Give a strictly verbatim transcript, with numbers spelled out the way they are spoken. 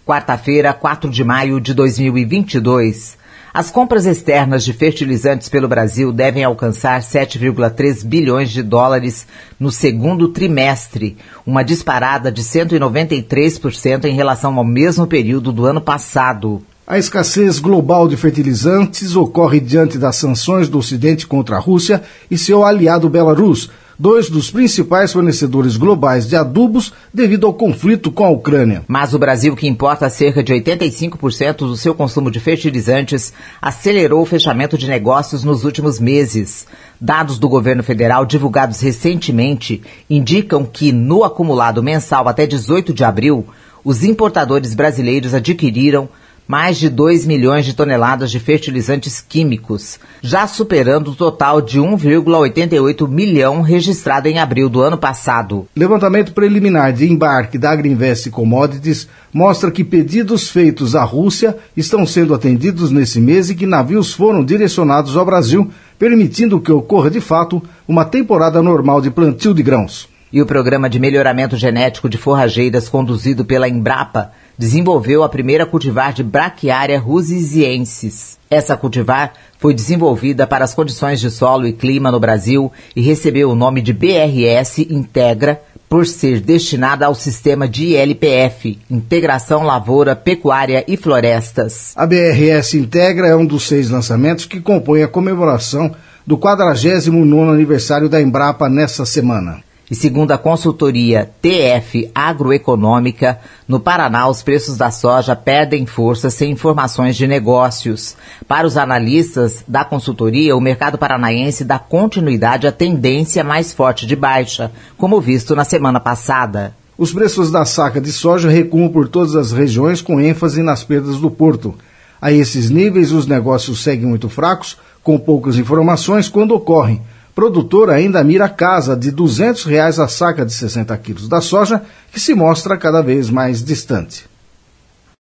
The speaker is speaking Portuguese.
quarta-feira, quatro de maio de dois mil e vinte e dois. As compras externas de fertilizantes pelo Brasil devem alcançar sete vírgula três bilhões de dólares no segundo trimestre, uma disparada de cento e noventa e três por cento em relação ao mesmo período do ano passado. A escassez global de fertilizantes ocorre diante das sanções do Ocidente contra a Rússia e seu aliado Belarus, dois dos principais fornecedores globais de adubos devido ao conflito com a Ucrânia. Mas o Brasil, que importa cerca de oitenta e cinco por cento do seu consumo de fertilizantes, acelerou o fechamento de negócios nos últimos meses. Dados do governo federal divulgados recentemente indicam que, no acumulado mensal até dezoito de abril, os importadores brasileiros adquiriram mais de dois milhões de toneladas de fertilizantes químicos, já superando o total de um vírgula oitenta e oito milhão registrado em abril do ano passado. Levantamento preliminar de embarque da Agrinvest Commodities mostra que pedidos feitos à Rússia estão sendo atendidos nesse mês e que navios foram direcionados ao Brasil, permitindo que ocorra de fato uma temporada normal de plantio de grãos. E o programa de melhoramento genético de forrageiras conduzido pela Embrapa desenvolveu a primeira cultivar de Braquiária rusiziensis. Essa cultivar foi desenvolvida para as condições de solo e clima no Brasil e recebeu o nome de B R S Integra por ser destinada ao sistema de I L P F, Integração Lavoura, Pecuária e Florestas. A B R S Integra é um dos seis lançamentos que compõem a comemoração do quadragésimo nono aniversário da Embrapa nessa semana. E segundo a consultoria T F Agroeconômica, no Paraná os preços da soja perdem força sem informações de negócios. Para os analistas da consultoria, o mercado paranaense dá continuidade à tendência mais forte de baixa, como visto na semana passada. Os preços da saca de soja recuam por todas as regiões, com ênfase nas perdas do porto. A esses níveis, os negócios seguem muito fracos, com poucas informações quando ocorrem. Produtor ainda mira a casa de duzentos reais a saca de sessenta quilos da soja, que se mostra cada vez mais distante.